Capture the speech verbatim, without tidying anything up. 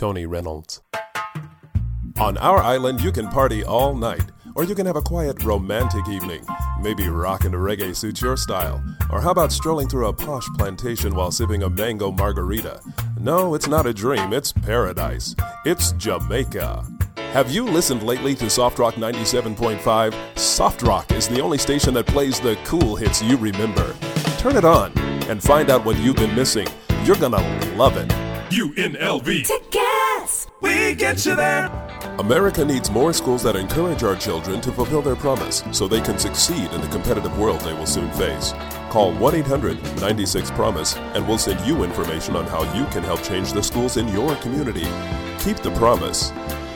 Tony Reynolds. On our island, you can party all night, or you can have a quiet, romantic evening. Maybe rockin' to reggae suits your style. Or how about strolling through a posh plantation while sipping a mango margarita? No, it's not a dream, it's paradise. It's Jamaica. Have you listened lately to Soft Rock ninety-seven point five? Soft Rock is the only station that plays the cool hits you remember. Turn it on and find out what you've been missing. You're gonna love it. U N L V. To gas. We get you there. America needs more schools that encourage our children to fulfill their promise so they can succeed in the competitive world they will soon face. Call one eight hundred nine six promise and we'll send you information on how you can help change the schools in your community. Keep the promise.